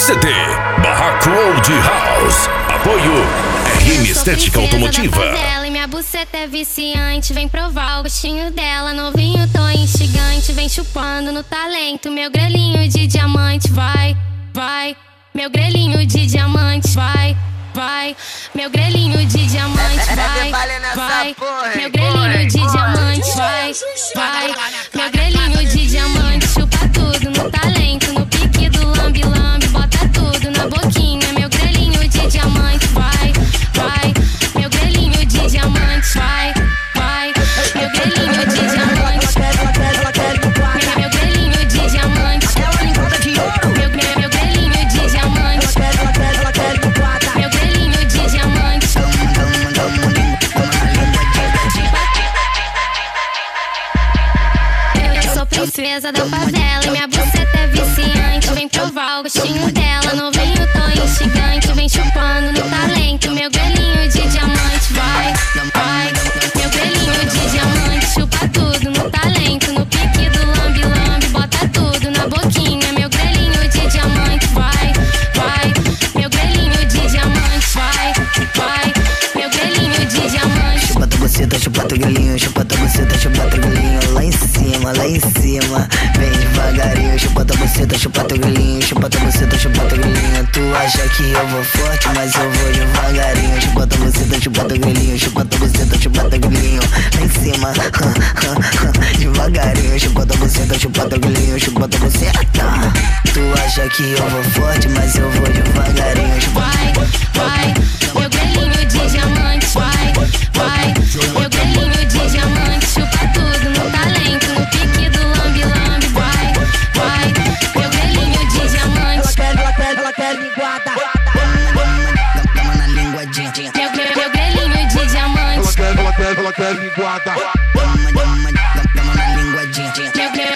CD Barraco Old House. Apoio RM Estética Automotiva. E minha buceta é viciante, vem provar o gostinho dela. Novinho, tô instigante, vem chupando no talento. Meu grelhinho de diamante, vai, vai. Meu grelhinho de diamante, vai, vai. Meu grelhinho de diamante, vai, vai. Meu grelhinho de diamante, vai, vai. Meu grelhinho de diamante, chupa tudo no talento. No pique do lambe-lambe, bota tudo na boquinha. Meu grelhinho de diamante, vai, vai. Meu grelhinho de diamante, vai, vai. Meu grelhinho de diamante, meu grelhinho de diamante, meu grelhinho de diamante, meu grelhinho de diamante. Eu sou princesa da favela e minha buceta é viciante, vem provar o gostinho dela. Novinho, tô instigante, vem chupando no talento. Meu grelhinho de diamante, vai, vai. Meu grelhinho de diamante, chupa tudo no talento. No pique do lambe-lambe, bota tudo na boquinha. Meu grelhinho de diamante, vai, vai. Meu grelhinho de diamante, vai, vai. Meu grelhinho de diamante. Chupa tua buceta, chupa teu grelhinho, chupa tua buceta, chupa teu grelhinho. Lá em cima, lá em cima, vem devagarinho. Chupa tua buceta, chupa teu grelhinho, chupa tua buceta, chupa teu grelhinho. Tu acha que eu vou forte, mas eu vou devagarinho. Chupa tua buceta, chupa teu grelhinho, chupa tua buceta, chupa teu grelhinho. Lá em cima, devagarinho. Chupa tua buceta, chupa teu grelhinho, chupa tua buceta. Tu acha que eu vou forte, mas eu vou devagarinho. Vai, vai, meu grelhinho de diamante, vai, vai. Meu grelhinho de diamante, chupa tudo no talento. No pique do lambe-lambe, vai, vai. Meu grelhinho de diamante, Ela quer linguada. meu grelhinho de diamante, Ela quer linguada. Dama na linguadinha. meu